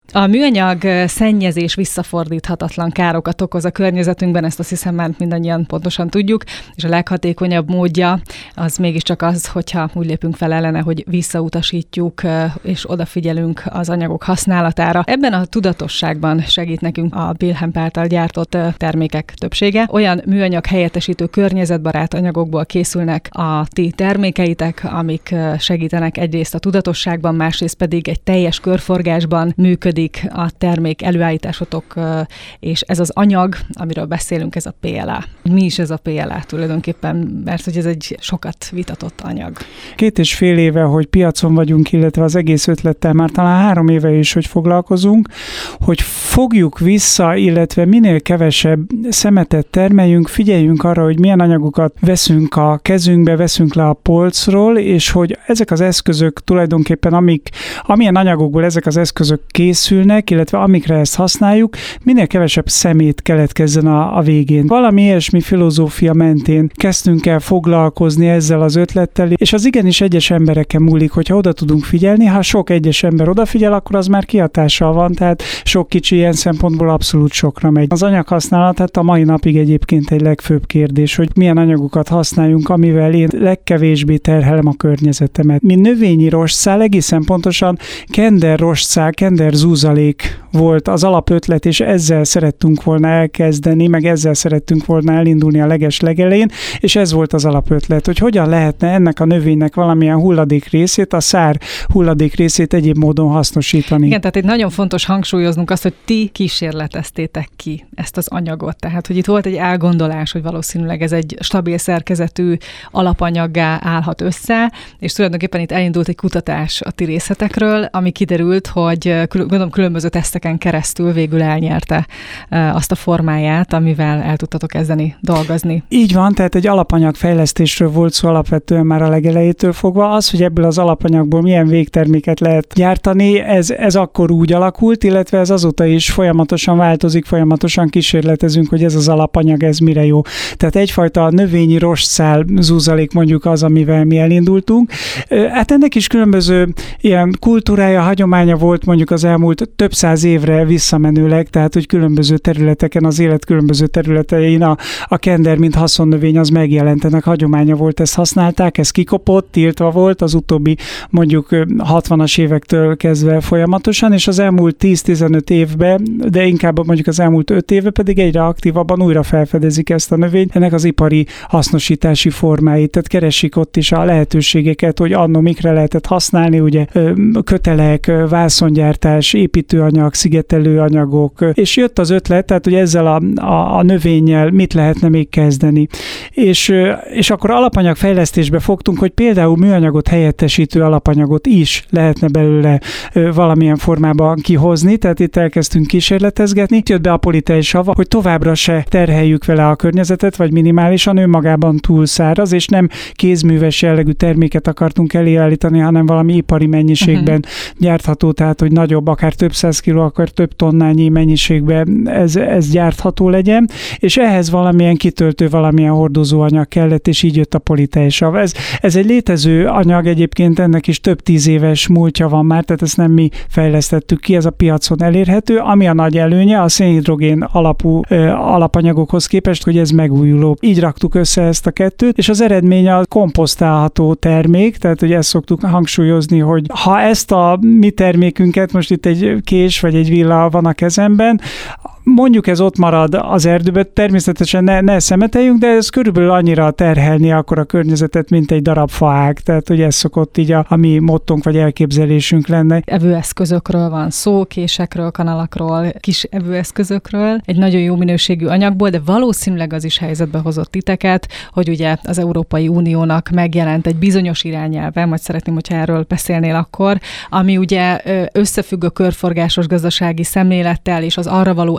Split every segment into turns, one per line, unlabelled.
A műanyag szennyezés visszafordíthatatlan károkat okoz a környezetünkben, ezt azt hiszem már mindannyian pontosan tudjuk, és a leghatékonyabb módja az mégiscsak az, hogyha úgy lépünk fel ellene, hogy visszautasítjuk és odafigyelünk az anyagok használatára. Ebben a tudatosságban segít nekünk a Bilhemp által gyártott termékek többsége. Olyan műanyag helyettesítő környezetbarát anyagokból készülnek a ti termékeitek, amik segítenek egyrészt a tudatosságban, másrészt pedig egy teljes körforgásban működik a termék előállításotok, és ez az anyag, amiről beszélünk, ez a PLA. Mi is ez a PLA tulajdonképpen, mert hogy ez egy sokat vitatott anyag.
2,5 éve, hogy piacon vagyunk, illetve az egész ötlettel már talán 3 éve is, hogy foglalkozunk, hogy fogjuk vissza, illetve minél kevesebb szemetet termeljünk, figyeljünk arra, hogy milyen anyagokat veszünk a kezünkbe, veszünk le a polcról, és hogy ezek az eszközök tulajdonképpen, amilyen anyagokból ezek az eszközök készülnek, illetve amikre ezt használjuk, minél kevesebb szemét keletkezzen a végén. Valami ilyesmi filozófia mentén kezdtünk el foglalkozni ezzel az ötlettel, és az igenis egyes embereken múlik, hogyha oda tudunk figyelni. Ha sok egyes ember odafigyel, akkor az már kihatással van, tehát sok kicsi ilyen szempontból abszolút sokra megy. Az anyaghasználat a mai napig egyébként egy legfőbb kérdés, hogy milyen anyagokat használjunk, amivel én legkevésbé terhelem a környezetemet. Mi növényi rostszál, egészen pontosan kender rostszál, kender zúzalék volt az alapötlet, és ezzel szerettünk volna elkezdeni, meg ezzel szerettünk volna elindulni a legelején, és ez volt az alapötlet, hogy hogyan lehetne ennek a növénynek valamilyen hulladék részét, a szár hulladék részét egyéb módon hasznosítani.
Igen, tehát itt nagyon fontos hangsúlyoznunk azt, hogy ti kísérleteztétek ki ezt az anyagot. Tehát, hogy itt volt egy elgondolás, hogy valószínűleg ez egy stabil szerkezetű alapanyaggá állhat össze, és tulajdonképpen itt elindult egy kutatás a ti részletekről, ami kiderült, hogy gondolom különböző teszteken keresztül végül elnyerte azt a formáját, amivel el tudtatok kezdeni dolgozni.
Így van, tehát egy alapanyagfejlesztésről volt szó alapvetően már a legelejétől fogva. Az, hogy ebből az alapanyagból milyen végterméket lehet gyártani, ez akkor úgy alakult, illetve ez azóta is folyamatosan változik, folyamatosan kísérletezünk, hogy ez az alapanyag, ez mire jó. Tehát egyfajta növényi rostszál zúzalék mondjuk az, amivel mi elindultunk. Hát ennek is különböző ilyen kultúrája, hagyománya volt mondjuk az elmúlt több száz évre visszamenőleg, tehát hogy különböző területeken, az élet különböző területein a kender, mint haszonnövény az megjelent, ennek hagyománya volt, ezt használták, ez kikopott, tiltva volt az utóbbi mondjuk 60-as évektől kezdve folyamatosan, és az elmúlt 10-15 évben, de inkább mondjuk az elmúlt 5 évben pedig egyre aktívabban újra felfedezik ezt a növényt, ennek az ipari hasznosítási formáit, tehát keresik ott is a lehetőségeket, hogy anno mikre lehetett használni, ugye kötelek, vászongyártás, építőanyag, szigetelő anyagok, és jött az ötlet, tehát hogy ezzel a növényel mit lehetne még kezdeni. És akkor alapanyagfejlesztésbe fogtunk, hogy például műanyagot helyettesítő alapanyagot is lehetne belőle valamilyen formában kihozni, tehát itt elkezdtünk kísérletezgetni. Jött be a politeisava, hogy továbbra se terheljük vele a környezetet, vagy minimálisan, önmagában túl száraz, és nem kézműves jellegű terméket akartunk előállítani, hanem valami ipari mennyiségben gyártható, tehát hogy nagyobb, akár több 100 kiló, akár több tonnányi mennyiségben ez gyártható legyen, és ehhez valamilyen kitöltő, valamilyen hordozóanyag kellett, és így jött a politeisav. Ez egy létező anyag, egyébként ennek is több 10 éves múltja van már, tehát ezt nem mi fejlesztettük ki, ez a piacon elérhető, ami a nagy előnye a szénhidrogén alapú alapanyagokhoz képest, hogy ez megújuló. Így raktuk össze ezt a kettőt, és az eredmény a komposztálható termék, tehát hogy ezt szoktuk hangsúlyozni, hogy ha ezt a mi termékünket, most itt egy kés vagy egy villa van a kezemben, mondjuk ez ott marad az erdőben, természetesen ne szemeteljünk, de ez körülbelül annyira terhelni akkor a környezetet, mint egy darab faág. Tehát, hogy ez szokott így a mi mottónk vagy elképzelésünk lenne.
Evőeszközökről van szó, késekről, kanalakról, kis evőeszközökről, egy nagyon jó minőségű anyagból, de valószínűleg az is helyzetbe hozott titeket, hogy ugye az Európai Uniónak megjelent egy bizonyos irányelve, majd szeretném, hogyha erről beszélnél akkor, ami ugye összefügg a körforgásos gazdasági szemlélettel és az arra való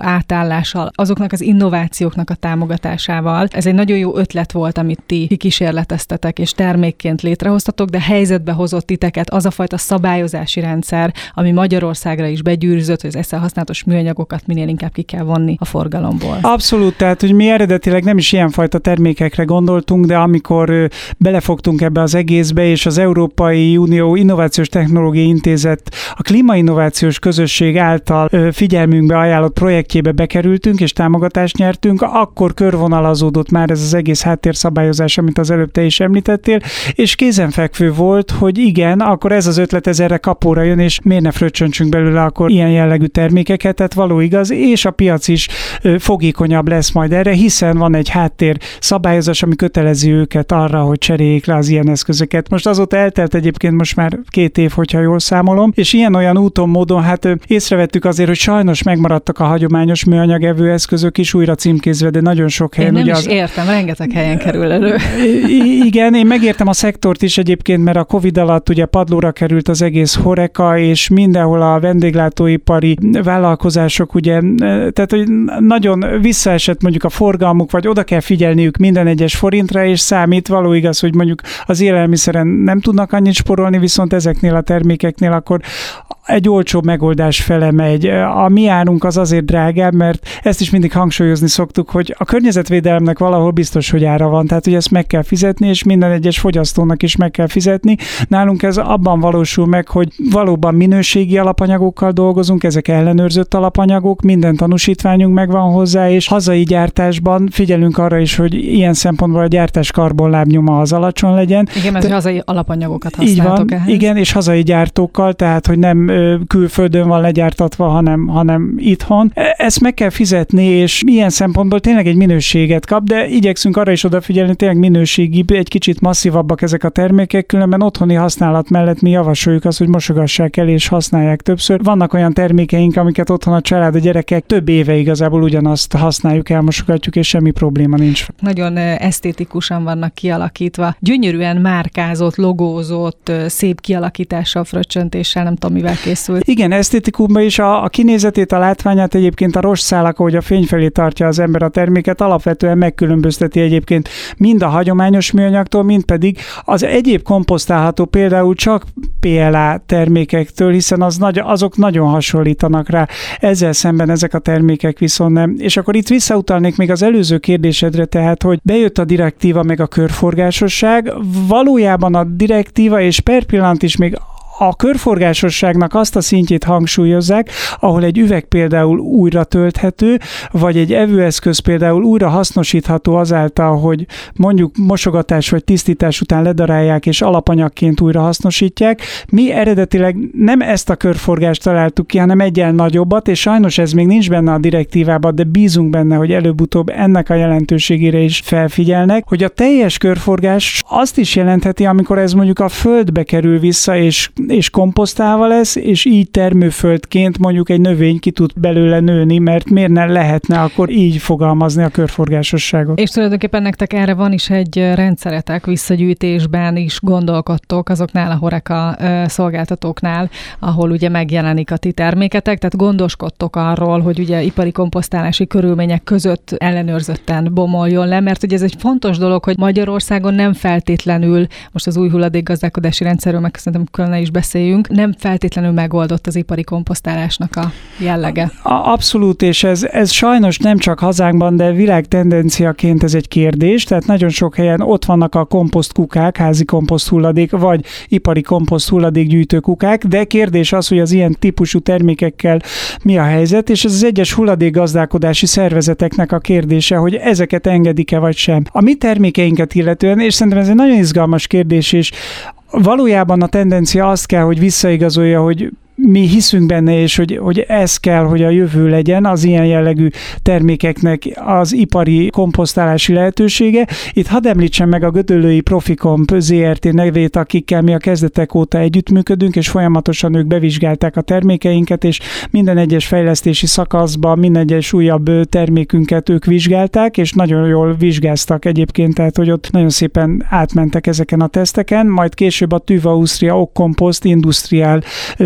átállással, azoknak az innovációknak a támogatásával. Ez egy nagyon jó ötlet volt, amit ti kikísérleteztetek és termékként létrehoztatok, de helyzetbe hozott titeket az a fajta szabályozási rendszer, ami Magyarországra is begyűrűzött, hogy az ezzel használatos műanyagokat minél inkább ki kell vonni a forgalomból.
Abszolút, tehát hogy mi eredetileg nem is ilyenfajta termékekre gondoltunk, de amikor belefogtunk ebbe az egészbe, és az Európai Unió Innovációs Technológiai Intézet a Klímainnovációs Közösség által figyelmünkbe ajánlott projektjébe bekerültünk, és támogatást nyertünk, akkor körvonalazódott már ez az egész háttérszabályozás, amit az előbb te is említettél, és kézenfekvő volt, hogy igen, akkor ez az ötlet ez erre kapóra jön, és miért ne fröccsöntsünk belőle akkor ilyen jellegű termékeket, tehát való igaz, és a piac is fogékonyabb lesz majd erre, hiszen van egy háttér szabályozás, ami kötelezi őket arra, hogy cseréljék le az ilyen eszközöket. Most azóta eltelt egyébként most már 2 év, hogyha jól számolom, és ilyen-olyan úton, módon észrevettük azért, hogy sajnos megmaradtak a hagyományos műanyagevő eszközök is újra címkézve, de nagyon sok helyen.
Én nem is értem, rengeteg helyen kerül elő.
Igen, én megértem a szektort is egyébként, mert a Covid alatt ugye padlóra került az egész HoReCa, és mindenhol a vendéglátóipari vállalkozások ugye, tehát hogy nagyon visszaesett mondjuk a forgalmuk, vagy oda kell figyelniük minden egyes forintra, és számít, való igaz, hogy mondjuk az élelmiszeren nem tudnak annyit spórolni, viszont ezeknél a termékeknél akkor egy olcsóbb megoldás fele megy. A mi árunk az azért drágább, mert ezt is mindig hangsúlyozni szoktuk, hogy a környezetvédelemnek valahol biztos, hogy ára van, tehát hogy ezt meg kell fizetni, és minden egyes fogyasztónak is meg kell fizetni. Nálunk ez abban valósul meg, hogy valóban minőségi alapanyagokkal dolgozunk, ezek ellenőrzött alapanyagok, minden tanúsítványunk megvan hozzá, és hazai gyártásban figyelünk arra is, hogy ilyen szempontból a gyártás karbonlábnyoma az alacsony legyen.
Igen, mert hazai alapanyagokat használtok
így van,
ehhez.
Igen, és hazai gyártókkal, tehát hogy nem külföldön van legyártatva, hanem itthon. Ezt meg kell fizetni, és ilyen szempontból tényleg egy minőséget kap, de igyekszünk arra is odafigyelni, tényleg minőségibb, egy kicsit masszívabbak ezek a termékek, különben otthoni használat mellett mi javasoljuk azt, hogy mosogassák el és használják többször. Vannak olyan termékeink, amiket otthon a család, a gyerekek több éve igazából ugyanazt használjuk, elmosogatjuk, és semmi probléma nincs.
Nagyon esztétikusan vannak kialakítva, gyönyörűen márkázott, logózott, szép kialakítással, fröccsöntéssel, nem tudom, mivel készült.
Igen, esztétikumban is a kinézetét, a látványát egyébként a rostszálak, ahogy a fény felé tartja az ember a terméket, alapvetően megkülönbözteti egyébként mind a hagyományos műanyagtól, mind pedig az egyéb komposztálható, például csak PLA termékektől, hiszen azok nagyon hasonlítanak rá. Ezzel szemben ezek a termékek viszont nem. És akkor itt visszautalnék még az előző kérdésedre, tehát, hogy bejött a direktíva meg a körforgásosság. Valójában a direktíva és per pillanat is még a körforgásosságnak azt a szintjét hangsúlyozzák, ahol egy üveg például újra tölthető, vagy egy evőeszköz például újra hasznosítható azáltal, hogy mondjuk mosogatás vagy tisztítás után ledarálják és alapanyagként újra hasznosítják. Mi eredetileg nem ezt a körforgást találtuk ki, hanem egyen nagyobbat, és sajnos ez még nincs benne a direktívában, de bízunk benne, hogy előbb-utóbb ennek a jelentőségére is felfigyelnek, hogy a teljes körforgás azt is jelentheti, amikor ez mondjuk a földbe kerül vissza, és komposztálva lesz, és így termőföldként mondjuk egy növény ki tud belőle nőni, mert miért ne lehetne akkor így fogalmazni a körforgásosságot. És
tulajdonképpen nektek erre van is egy rendszeretek, visszagyűjtésben is gondolkodtok azoknál a HoReCa szolgáltatóknál, ahol ugye megjelenik a ti terméketek, tehát gondoskodtok arról, hogy ugye ipari komposztálási körülmények között ellenőrzötten bomoljon le, mert ugye ez egy fontos dolog, hogy Magyarországon nem feltétlenül, most az új hulladékgazdálkodási rendszerről meg szerintem kellene is beszéljünk, nem feltétlenül megoldott az ipari komposztálásnak a jellege.
Abszolút, és ez sajnos nem csak hazánkban, de világ tendenciaként ez egy kérdés, tehát nagyon sok helyen ott vannak a komposztkukák, házi komposzthulladék, vagy ipari komposzthulladékgyűjtő kukák, de kérdés az, hogy az ilyen típusú termékekkel mi a helyzet, és ez az egyes hulladékgazdálkodási szervezeteknek a kérdése, hogy ezeket engedik-e vagy sem. A mi termékeinket illetően, és szerintem ez egy nagyon izgalmas kérdés, és valójában a tendencia azt kell, hogy visszaigazolja, hogy mi hiszünk benne, és hogy ez kell, hogy a jövő legyen az ilyen jellegű termékeknek az ipari komposztálási lehetősége. Itt hadd említsem meg a Gödöllői Profikomp ZRT nevét, akikkel mi a kezdetek óta együttműködünk, és folyamatosan ők bevizsgálták a termékeinket, és minden egyes fejlesztési szakaszban minden egyes újabb termékünket ők vizsgálták, és nagyon jól vizsgáztak egyébként, tehát hogy ott nagyon szépen átmentek ezeken a teszteken, majd később a TÜV Ausztria Okkomposzt Industriál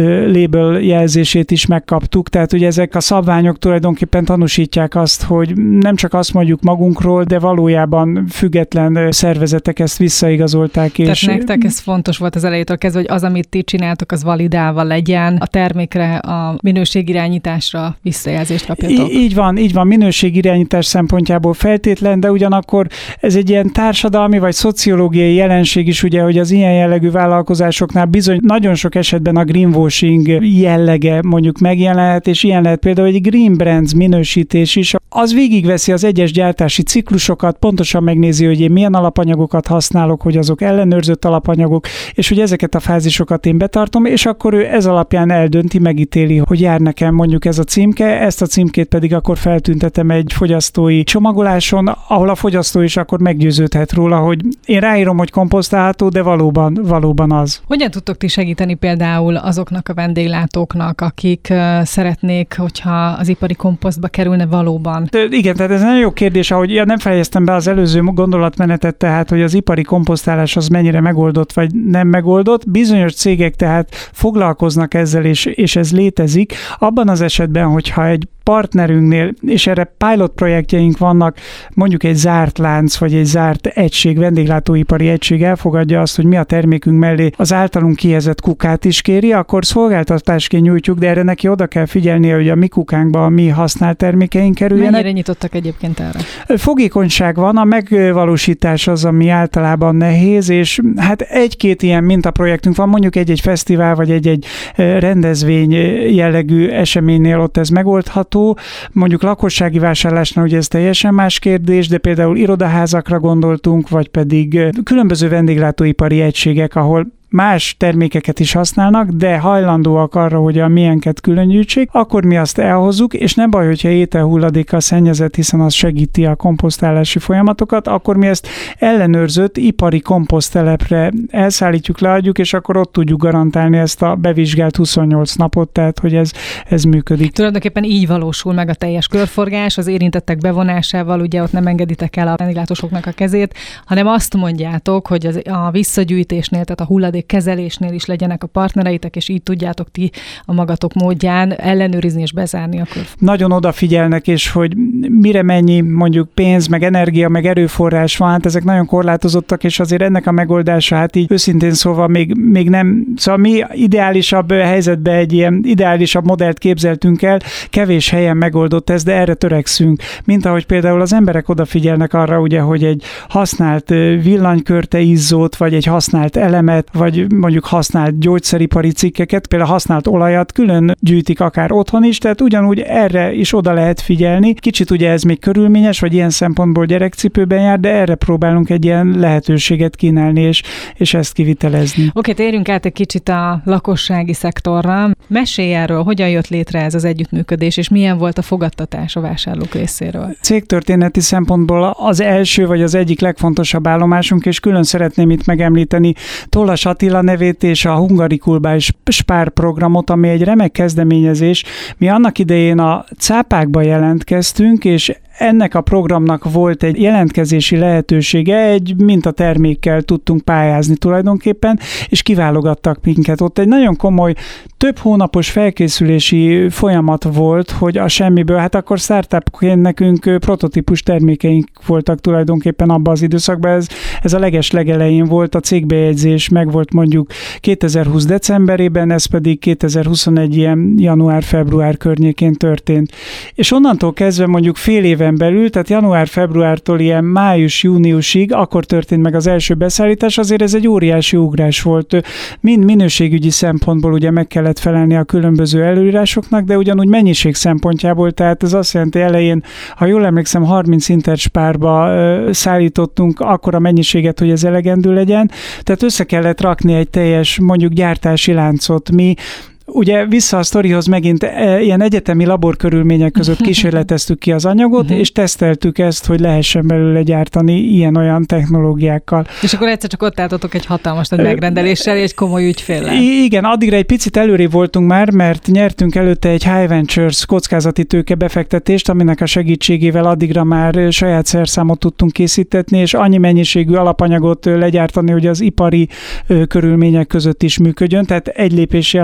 label jelzését is megkaptuk, tehát ugye ezek a szabványok tulajdonképpen tanúsítják azt, hogy nem csak azt mondjuk magunkról, de valójában független szervezetek ezt visszaigazolták.
Tehát nektek ez fontos volt az elejétől kezdve, hogy az, amit ti csináltok, az validálva legyen, a termékre, a minőségirányításra visszajelzést kapjatok.
Így van, minőségirányítás szempontjából feltétlen, de ugyanakkor ez egy ilyen társadalmi vagy szociológiai jelenség is, ugye, hogy az ilyen jellegű vállalkozásoknál bizony nagyon sok esetben a greenwashing jellege mondjuk megjelenhet, és ilyen lehet például egy Green Brands minősítés is. Az végigveszi az egyes gyártási ciklusokat, pontosan megnézi, hogy én milyen alapanyagokat használok, hogy azok ellenőrzött alapanyagok, és hogy ezeket a fázisokat én betartom, és akkor ő ez alapján eldönti, megítéli, hogy jár nekem mondjuk ez a címke, ezt a címkét pedig akkor feltüntetem egy fogyasztói csomagoláson, ahol a fogyasztó is akkor meggyőződhet róla, hogy én ráírom, hogy komposztálható, de valóban az.
Hogyan tudtok ti segíteni például azoknak a vendéglátóknak, akik szeretnék, hogyha az ipari komposztba kerülne valóban?
Igen, tehát ez nagyon jó kérdés, ahogy nem fejeztem be az előző gondolatmenetet, tehát, hogy az ipari komposztálás az mennyire megoldott, vagy nem megoldott. Bizonyos cégek tehát foglalkoznak ezzel, és ez létezik. Abban az esetben, hogyha egy partnerünknél, és erre pilot projektjeink vannak, mondjuk egy zárt lánc, vagy egy zárt egység, vendéglátóipari egység elfogadja azt, hogy mi a termékünk mellé az általunk kihezett kukát is kéri, akkor szolgáltatásként nyújtjuk, de erre neki oda kell figyelnie, hogy a mi kukánkba a mi használt termékeink kerüljenek.
Mennyire nyitottak egyébként erre?
Fogékonyság van, a megvalósítás az, ami általában nehéz, és hát egy-két ilyen mintaprojektünk van, mondjuk egy-egy fesztivál, vagy egy-egy rendezvény jellegű eseménynél ott ez megoldható. Mondjuk lakossági vásárlásnál ugye ez teljesen más kérdés, de például irodaházakra gondoltunk, vagy pedig különböző vendéglátóipari egységek, ahol más termékeket is használnak, de hajlandóak arra, hogy a miénket külön gyűjtsék, akkor mi azt elhozzuk, és nem baj, hogyha ételhulladékkal szennyezett, hiszen az segíti a komposztálási folyamatokat, akkor mi ezt ellenőrzött ipari komposzttelepre elszállítjuk, leadjuk, és akkor ott tudjuk garantálni ezt a bevizsgált 28 napot, tehát hogy ez működik.
Tulajdonképpen így valósul meg a teljes körforgás, az érintettek bevonásával, ugye ott nem engeditek el a vendéglátósoknak a kezét, hanem azt mondjátok, hogy a visszagyűjtésnél, tehát a hulladék kezelésnél is legyenek a partnereitek, és így tudjátok ti a magatok módján ellenőrizni és bezárni a kör. Nagyon
odafigyelnek, és hogy mire mennyi mondjuk pénz, meg energia, meg erőforrás van, hát ezek nagyon korlátozottak, és azért ennek a megoldása, hát így őszintén szóval még nem, szóval mi ideálisabb helyzetben egy ilyen ideálisabb modellt képzeltünk el, kevés helyen megoldott ez, de erre törekszünk. Mint ahogy például az emberek odafigyelnek arra, ugye, hogy egy használt villanykörte izzót, vagy egy használt elemet, vagy mondjuk használt gyógyszeripari cikkeket, például használt olajat külön gyűjtik akár otthon is, tehát ugyanúgy erre is oda lehet figyelni. Kicsit ugye ez még körülményes, vagy ilyen szempontból gyerekcipőben jár, de erre próbálunk egy ilyen lehetőséget kínálni, és ezt kivitelezni.
Oké, térjünk át egy kicsit a lakossági szektorra. Mesélj erről, hogyan jött létre ez az együttműködés, és milyen volt a fogadtatás a vásárlók részéről?
Cégtörténeti szempontból az első, vagy az egyik legfontosabb állomásunk, és külön szeretném itt megemlíteni Tollas Attila nevét és a Hungarikulbá Spár programot, ami egy remek kezdeményezés. Mi annak idején a cápákba jelentkeztünk, és ennek a programnak volt egy jelentkezési lehetősége, egy mintatermékkel tudtunk pályázni tulajdonképpen, és kiválogattak minket. Ott egy nagyon komoly, több hónapos felkészülési folyamat volt, hogy a semmiből, hát akkor startupként nekünk prototípus termékeink voltak tulajdonképpen abban az időszakban. Ez a legelején volt, a cégbejegyzés meg volt mondjuk 2020 decemberében, ez pedig 2021 ilyen január-február környékén történt. És onnantól kezdve mondjuk fél éven belül, tehát január-februártól ilyen május-júniusig, akkor történt meg az első beszállítás, azért ez egy óriási ugrás volt. Mind minőségügyi szempontból ugye meg kellett felelni a különböző előírásoknak, de ugyanúgy mennyiség szempontjából, tehát ez azt jelenti elején, ha jól emlékszem, 30 interspárba szállítottunk akkora mennyiséget, hogy ez elegendő legyen, tehát össze kellett rakni egy teljes mondjuk gyártási láncot. Mi ugye vissza a sztorihoz megint ilyen egyetemi laborkörülmények között kísérleteztük ki az anyagot, és teszteltük ezt, hogy lehessen belőle gyártani ilyen-olyan technológiákkal.
És akkor egyszer csak ott álltatok egy hatalmas nagy megrendeléssel, egy komoly ügyféllel.
Igen, addigra egy picit előrébb voltunk már, mert nyertünk előtte egy High Ventures kockázati tőke befektetést, aminek a segítségével addigra már saját szerszámot tudtunk készítetni, és annyi mennyiségű alapanyagot legyártani, hogy az ipari körülmények között is működjön, tehát egy lépéssel már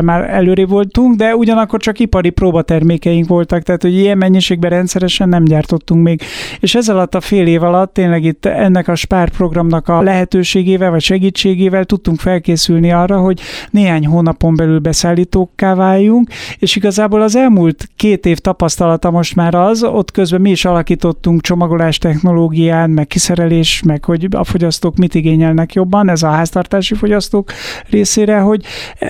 előrébb voltunk, de ugyanakkor csak ipari próbatermékeink voltak, tehát hogy ilyen mennyiségben rendszeresen nem gyártottunk még. És ez alatt a fél év alatt tényleg itt ennek a SPAR programnak a lehetőségével vagy segítségével tudtunk felkészülni arra, hogy néhány hónapon belül beszállítókká váljunk, és igazából az elmúlt 2 év tapasztalata most már az, ott közben mi is alakítottunk csomagolás technológián, meg kiszerelés, meg hogy a fogyasztók mit igényelnek jobban, ez a háztartási fogyasztók részére, hogy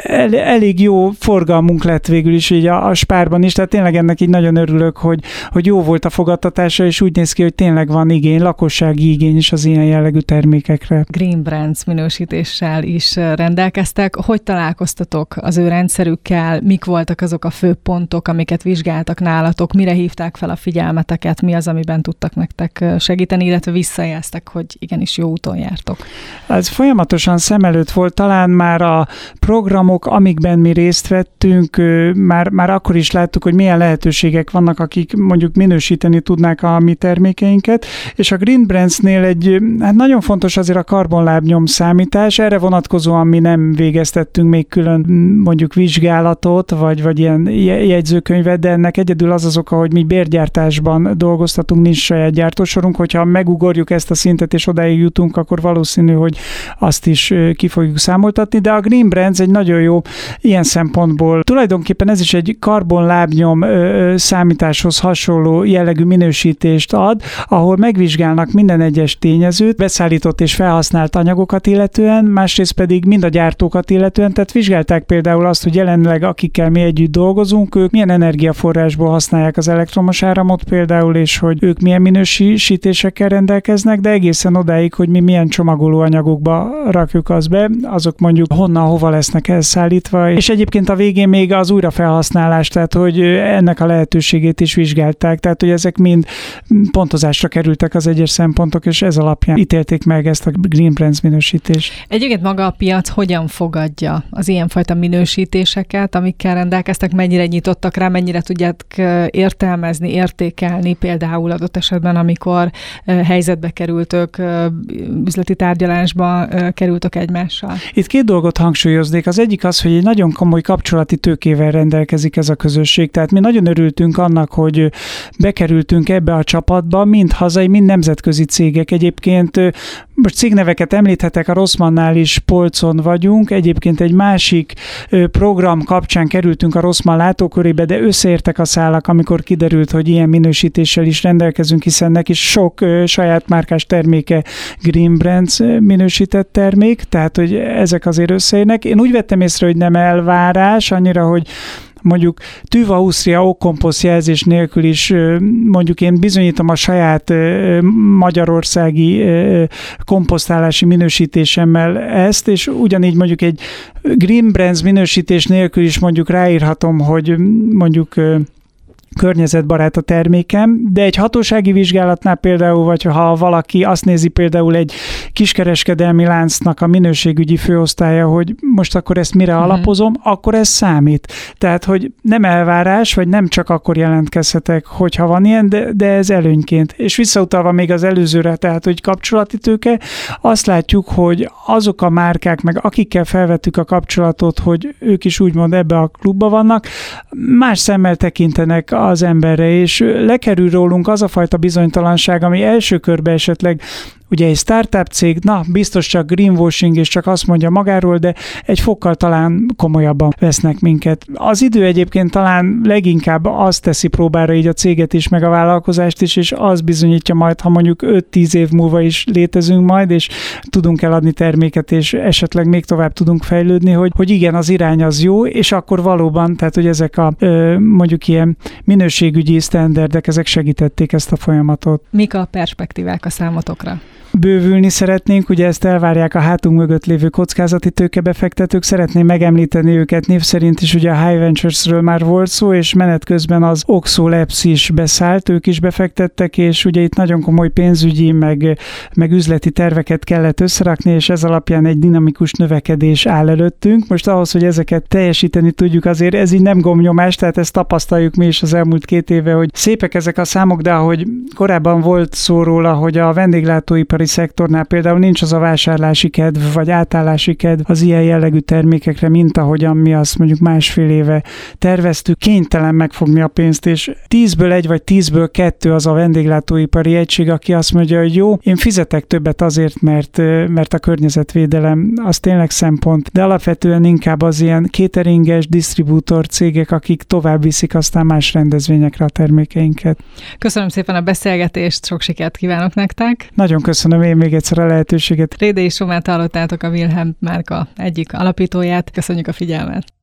elég jó forgalmunk lett végül is így a SPAR-ban is, tehát tényleg ennek így nagyon örülök, hogy jó volt a fogadtatása, és úgy néz ki, hogy tényleg van igény, lakossági igény is az ilyen jellegű termékekre.
Green Brands minősítéssel is rendelkeztek. Hogy találkoztatok az ő rendszerükkel? Mik voltak azok a fő pontok, amiket vizsgáltak nálatok? Mire hívták fel a figyelmeteket? Mi az, amiben tudtak nektek segíteni, illetve visszajelztek, hogy igenis jó úton jártok?
Ez folyamatosan szem előtt volt, talán már a programok, amikben mi részt vettünk, már akkor is láttuk, hogy milyen lehetőségek vannak, akik mondjuk minősíteni tudnák a mi termékeinket, és a Green Brandsnél hát nagyon fontos azért a karbonlábnyom számítás, erre vonatkozóan mi nem végeztettünk még külön mondjuk vizsgálatot, vagy ilyen jegyzőkönyvet, de ennek egyedül az oka, hogy mi bérgyártásban dolgoztatunk, nincs saját gyártósorunk, hogyha megugorjuk ezt a szintet és odáig jutunk, akkor valószínű, hogy azt is ki fogjuk számoltatni, de a Green Brands egy nagyon jó ilyen szempontból. Tulajdonképpen ez is egy karbonlábnyom számításhoz hasonló jellegű minősítést ad, ahol megvizsgálnak minden egyes tényezőt, beszállított és felhasznált anyagokat illetően, másrészt pedig mind a gyártókat illetően, tehát vizsgálták például azt, hogy jelenleg akikkel mi együtt dolgozunk, ők milyen energiaforrásból használják az elektromos áramot például, és hogy ők milyen minősítésekkel rendelkeznek, de egészen odáig, hogy mi milyen csomagolóanyagokba rakjuk azt be, azok mondjuk honnan, hova lesznek elszállítva, és egyébként a végén még az újrafelhasználás, tehát hogy ennek a lehetőségét is vizsgálták, tehát hogy ezek mind pontozásra kerültek az egyes szempontok, és ez alapján ítélték meg ezt a Green Brands minősítést.
Egyébként maga a piac hogyan fogadja az ilyenfajta minősítéseket, amikkel rendelkeztek, mennyire nyitottak rá, mennyire tudják értelmezni, értékelni, például adott esetben, amikor helyzetbe kerültök, üzleti tárgyalásba kerültök egymással?
Itt 2 dolgot hangsúlyoznék. Az egyik az, hogy egy nagyon komoly kapcsolati tőkével rendelkezik ez a közösség. Tehát mi nagyon örültünk annak, hogy bekerültünk ebbe a csapatba, mind hazai, mind nemzetközi cégek. Egyébként most cégneveket említhetek, a Rossmannnál is polcon vagyunk. Egyébként egy másik program kapcsán kerültünk a Rossmann látókörébe, de összeértek a szálak, amikor kiderült, hogy ilyen minősítéssel is rendelkezünk, hiszen neki sok saját márkás terméke Green Brands minősített termék, tehát hogy ezek azért összeérnek. Én úgy vettem észre, hogy nem elvárás, annyira, hogy mondjuk TÜV Ausztria okkomposzt jelzés nélkül is mondjuk én bizonyítom a saját magyarországi komposztálási minősítésemmel ezt, és ugyanígy mondjuk egy Green Brands minősítés nélkül is mondjuk ráírhatom, hogy mondjuk környezetbarát a termékem, de egy hatósági vizsgálatnál például, vagy ha valaki azt nézi például egy kiskereskedelmi láncnak a minőségügyi főosztálya, hogy most akkor ezt mire alapozom, akkor ez számít. Tehát, hogy nem elvárás, vagy nem csak akkor jelentkezhetek, hogyha van ilyen, de ez előnyként. És visszautalva még az előzőre, tehát, hogy kapcsolati tőke, azt látjuk, hogy azok a márkák, meg akikkel felvettük a kapcsolatot, hogy ők is úgymond ebbe a klubba vannak, más szemmel tekintenek az emberre, és lekerül rólunk az a fajta bizonytalanság, ami első körben esetleg ugye egy startup cég, biztos csak greenwashing, és csak azt mondja magáról, de egy fokkal talán komolyabban vesznek minket. Az idő egyébként talán leginkább azt teszi próbára így a céget is, meg a vállalkozást is, és az bizonyítja majd, ha mondjuk 5-10 év múlva is létezünk majd, és tudunk eladni terméket, és esetleg még tovább tudunk fejlődni, hogy igen, az irány az jó, és akkor valóban, tehát hogy ezek a mondjuk ilyen minőségügyi sztenderdek, ezek segítették ezt a folyamatot.
Mik a perspektívák a számotokra?
Bővülni szeretnénk, ugye ezt elvárják a hátunk mögött lévő kockázati tőkebefektetők, szeretném megemlíteni őket név szerint is, ugye a High Ventures-ről már volt szó, és menet közben az Oxo Labs is beszállt, ők is befektettek, és ugye itt nagyon komoly pénzügyi, meg üzleti terveket kellett összerakni, és ez alapján egy dinamikus növekedés áll előttünk. Most ahhoz, hogy ezeket teljesíteni tudjuk, azért ez így nem gombnyomás, tehát ezt tapasztaljuk mi is az elmúlt 2 éve, hogy szépek ezek a számok, de ahogy korábban volt szó róla, hogy a vendéglátóipar építőipari szektornál például nincs az a vásárlási kedv, vagy átállási kedv az ilyen jellegű termékekre, mint ahogyan mi azt mondjuk másfél éve terveztük, kénytelen megfogni a pénzt, és 10-ből 1 vagy 10-ből 2 az a vendéglátóipari egység, aki azt mondja, hogy jó, én fizetek többet azért, mert a környezetvédelem az tényleg szempont, de alapvetően inkább az ilyen cateringes, disztribútor cégek, akik tovább viszik aztán más rendezvényekre a termékeinket.
Köszönöm szépen a beszélgetést, sok sikert kívánok nektek.
Nagyon köszönöm én még egyszer a lehetőséget.
Rédei Somát hallottátok, a Wilhelm márka egyik alapítóját. Köszönjük a figyelmet.